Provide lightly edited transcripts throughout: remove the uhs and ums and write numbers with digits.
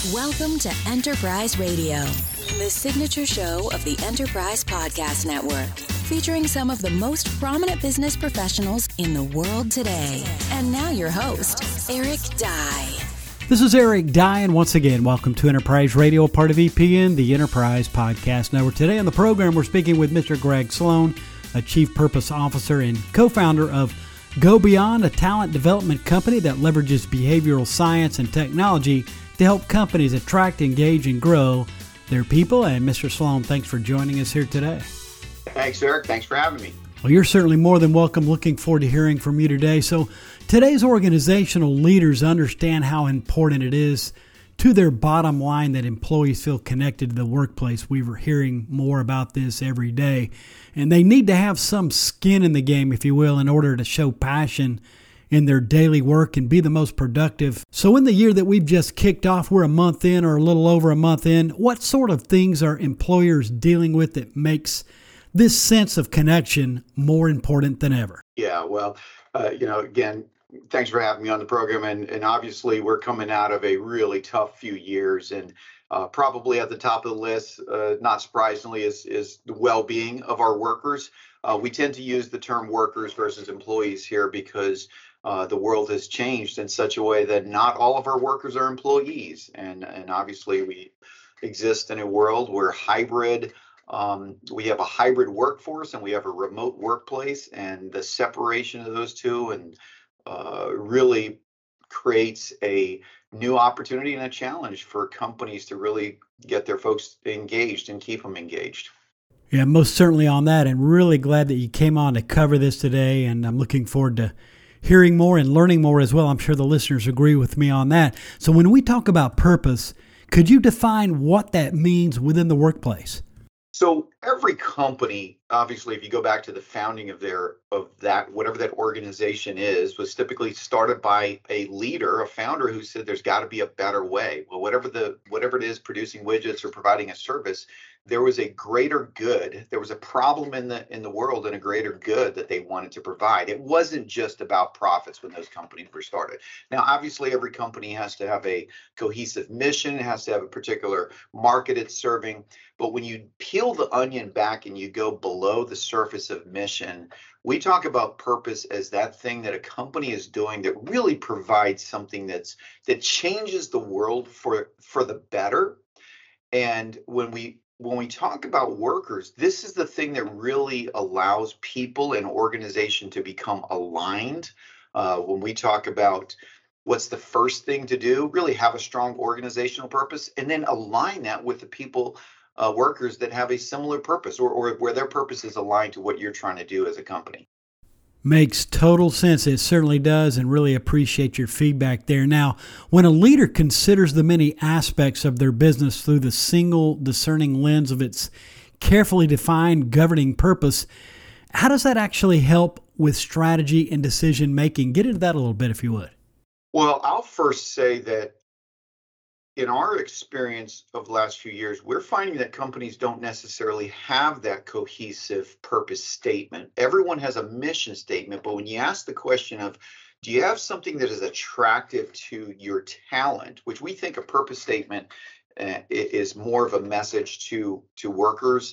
Welcome to Enterprise Radio, the signature show of the Enterprise Podcast Network, featuring some of the most prominent business professionals in the world today. And now your host, Eric Dye. This is Eric Dye, and once again, welcome to Enterprise Radio, part of EPN, the Enterprise Podcast Network. Today on the program, we're speaking with Mr. Greg Sloan, a Chief Purpose Officer and co-founder of Go Beyond, a talent development company that leverages behavioral science and technology to help companies attract, engage, and grow their people. And Mr. Sloan, thanks for joining us here today. Thanks, Eric. Thanks for having me. Well, you're certainly more than welcome. Looking forward to hearing from you today. So today's organizational leaders understand how important it is to their bottom line that employees feel connected to the workplace. We were hearing more about this every day. And they need to have some skin in the game, if you will, in order to show passion in their daily work and be the most productive. So in the year that we've just kicked off, we're a month in or a little over a month in, what sort of things are employers dealing with that makes this sense of connection more important than ever? Yeah, well, again, thanks for having me on the program. And obviously, we're coming out of a really tough few years. And probably at the top of the list, not surprisingly, is the well-being of our workers. We tend to use the term workers versus employees here because the world has changed in such a way that not all of our workers are employees. And obviously, we exist in a world where we have a hybrid workforce and we have a remote workplace, and the separation of those two and really creates a new opportunity and a challenge for companies to really get their folks engaged and keep them engaged. Yeah, most certainly on that, and really glad that you came on to cover this today, and I'm looking forward to hearing more and learning more as well. I'm sure the listeners agree with me on that. So when we talk about purpose, could you define what that means within the workplace? So every company, obviously, if you go back to the founding of that, whatever that organization is, was typically started by a leader, a founder who said there's got to be a better way. Well, whatever it is, producing widgets or providing a service, there was a greater good. There was a problem in the world and a greater good that they wanted to provide. It wasn't just about profits when those companies were started. Now, obviously, every company has to have a cohesive mission. It has to have a particular market it's serving. But when you peel the onion back and you go below the surface of mission, we talk about purpose as that thing that a company is doing that really provides something that changes the world for the better. And when we talk about workers, this is the thing that really allows people and organization to become aligned. When we talk about what's the first thing to do, really have a strong organizational purpose, and then align that with the people, workers that have a similar purpose or where their purpose is aligned to what you're trying to do as a company. Makes total sense. It certainly does, and really appreciate your feedback there. Now, when a leader considers the many aspects of their business through the single discerning lens of its carefully defined governing purpose, how does that actually help with strategy and decision making? Get into that a little bit, if you would. Well, I'll first say that in our experience of the last few years, we're finding that companies don't necessarily have that cohesive purpose statement. Everyone has a mission statement, but when you ask the question of, do you have something that is attractive to your talent, which we think a purpose statement is more of a message to workers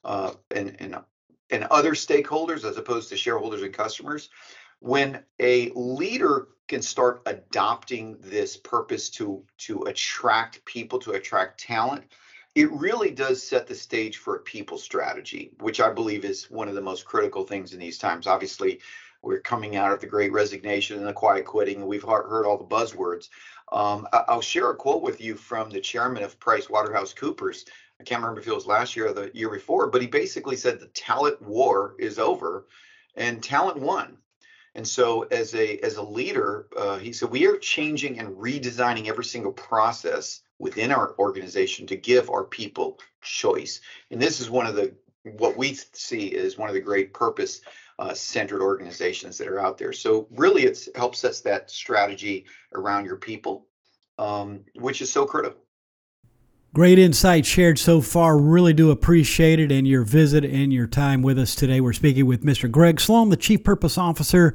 and other stakeholders as opposed to shareholders and customers. When a leader can start adopting this purpose to attract people, to attract talent, it really does set the stage for a people strategy, which I believe is one of the most critical things in these times. Obviously, we're coming out of the Great Resignation and the quiet quitting, and we've heard all the buzzwords. I'll share a quote with you from the chairman of PricewaterhouseCoopers. I can't remember if it was last year or the year before, but he basically said the talent war is over and talent won. And so as a leader, he said, we are changing and redesigning every single process within our organization to give our people choice. And this is what we see is one of the great purpose centered organizations that are out there. So really it helps sets that strategy around your people, which is so critical. Great insight shared so far. Really do appreciate it and your visit and your time with us today. We're speaking with Mr. Greg Sloan, the Chief Purpose Officer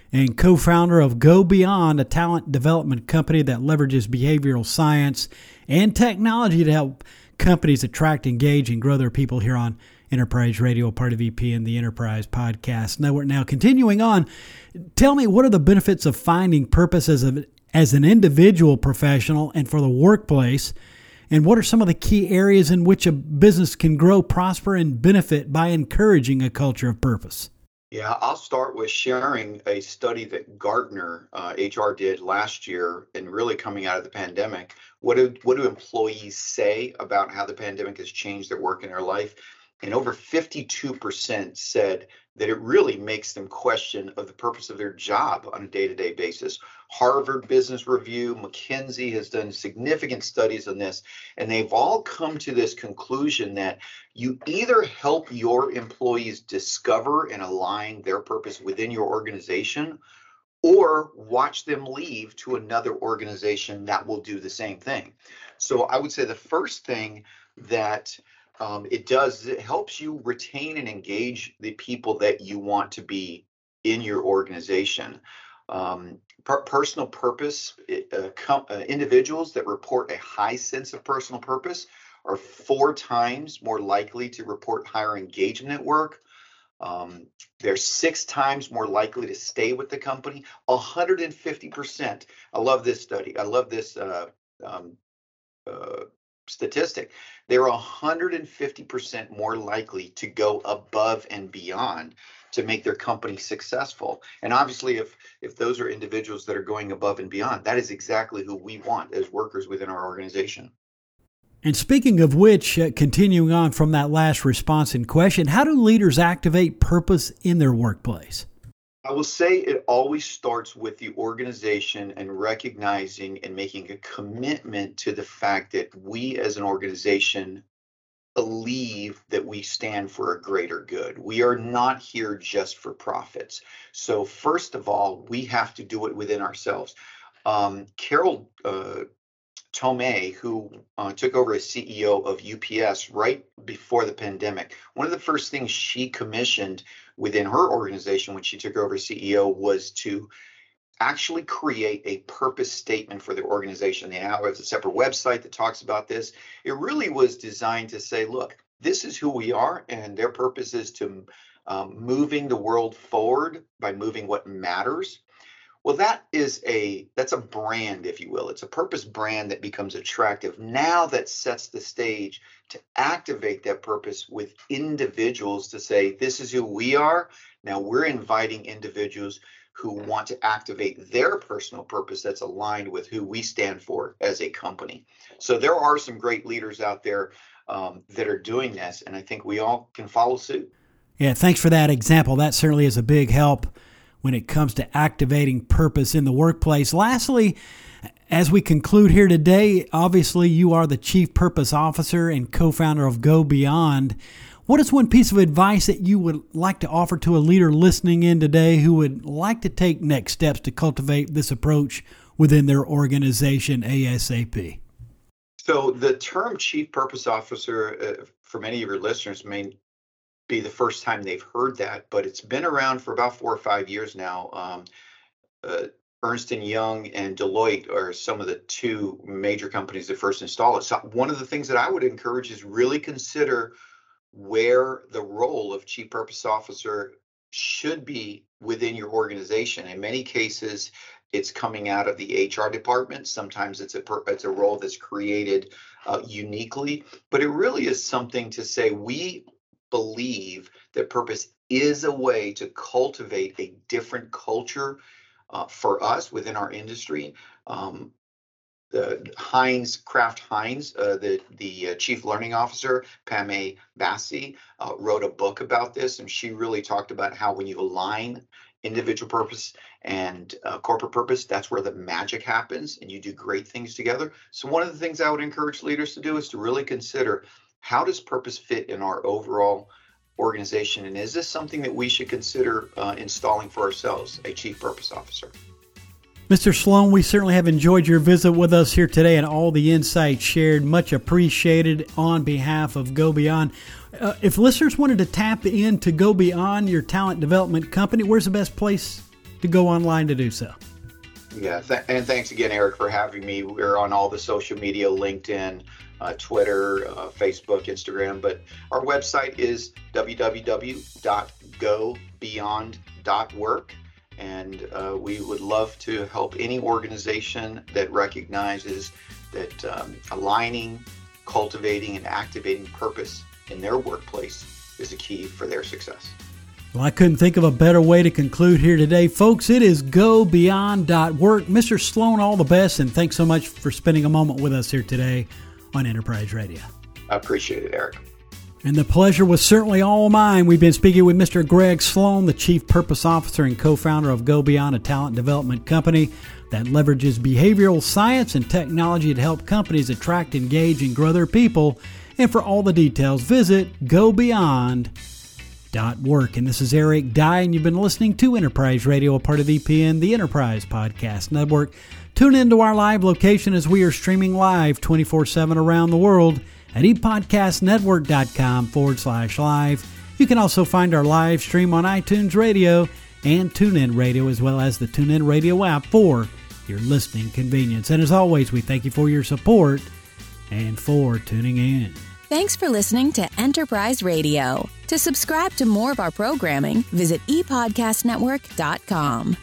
and co-founder of Go Beyond, a talent development company that leverages behavioral science and technology to help companies attract, engage, and grow their people here on Enterprise Radio, part of EP and the Enterprise Podcast Network. Now, continuing on, tell me, what are the benefits of finding purpose as an individual professional and for the workplace? And what are some of the key areas in which a business can grow, prosper, and benefit by encouraging a culture of purpose? Yeah, I'll start with sharing a study that Gartner HR did last year, and really coming out of the pandemic. What do employees say about how the pandemic has changed their work and their life? And over 52% said that it really makes them question of the purpose of their job on a day-to-day basis. Harvard Business Review, McKinsey has done significant studies on this, and they've all come to this conclusion that you either help your employees discover and align their purpose within your organization, or watch them leave to another organization that will do the same thing. So I would say the first thing that it helps you retain and engage the people that you want to be in your organization. Personal purpose, individuals that report a high sense of personal purpose are 4 times more likely to report higher engagement at work. They're 6 times more likely to stay with the company, 150%. I love this study. I love this statistic. They're 150% more likely to go above and beyond to make their company successful. And obviously, if those are individuals that are going above and beyond, that is exactly who we want as workers within our organization. And speaking of which, continuing on from that last response in question, how do leaders activate purpose in their workplace? I will say it always starts with the organization and recognizing and making a commitment to the fact that we as an organization believe that we stand for a greater good. We are not here just for profits. So first of all, we have to do it within ourselves. Carol Tomei, who took over as CEO of UPS right before the pandemic, one of the first things she commissioned within her organization when she took over as CEO was to actually create a purpose statement for the organization. They now have a separate website that talks about this. It really was designed to say, look, this is who we are, and their purpose is to moving the world forward by moving what matters. Well, that's a brand, if you will. It's a purpose brand that becomes attractive. Now that sets the stage to activate that purpose with individuals to say, this is who we are. Now we're inviting individuals who want to activate their personal purpose that's aligned with who we stand for as a company. So there are some great leaders out there that are doing this, and I think we all can follow suit. Yeah, thanks for that example. That certainly is a big help when it comes to activating purpose in the workplace. Lastly, as we conclude here today, obviously you are the Chief Purpose Officer and co-founder of Go Beyond. What is one piece of advice that you would like to offer to a leader listening in today who would like to take next steps to cultivate this approach within their organization ASAP? So the term Chief Purpose Officer, for many of your listeners, may be the first time they've heard that, but it's been around for about 4 or 5 years now. Ernst & Young and Deloitte are some of the 2 major companies that first install it. So one of the things that I would encourage is really consider where the role of Chief Purpose Officer should be within your organization. In many cases, it's coming out of the HR department. Sometimes it's a role that's created uniquely, but it really is something to say we believe that purpose is a way to cultivate a different culture for us within our industry. Kraft Heinz, the chief learning officer, Pamela Bassi, wrote a book about this, and she really talked about how when you align individual purpose and corporate purpose, that's where the magic happens, and you do great things together. So one of the things I would encourage leaders to do is to really consider, how does purpose fit in our overall organization? And is this something that we should consider installing for ourselves, a Chief Purpose Officer? Mr. Sloan, we certainly have enjoyed your visit with us here today and all the insights shared. Much appreciated on behalf of Go Beyond. If listeners wanted to tap into Go Beyond, your talent development company, where's the best place to go online to do so. Yeah, and thanks again, Eric, for having me. We're on all the social media, LinkedIn, Twitter, Facebook, Instagram, but our website is www.gobeyond.work, and we would love to help any organization that recognizes that aligning, cultivating, and activating purpose in their workplace is a key for their success. Well, I couldn't think of a better way to conclude here today. Folks, it is gobeyond.work. Mr. Sloan, all the best, and thanks so much for spending a moment with us here today on Enterprise Radio. I appreciate it, Eric. And the pleasure was certainly all mine. We've been speaking with Mr. Greg Sloan, the Chief Purpose Officer and co-founder of Go Beyond, a talent development company that leverages behavioral science and technology to help companies attract, engage, and grow their people. And for all the details, visit gobeyond.work. And this is Eric Dye, and you've been listening to Enterprise Radio, a part of EPN, the Enterprise Podcast Network. Tune into our live location as we are streaming live 24/7 around the world at epodcastnetwork.com/live. You can also find our live stream on iTunes Radio and TuneIn Radio, as well as the TuneIn Radio app for your listening convenience. And as always, we thank you for your support and for tuning in. Thanks for listening to Enterprise Radio. To subscribe to more of our programming, visit epodcastnetwork.com.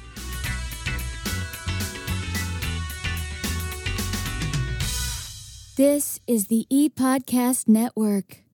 This is the ePodcast Network.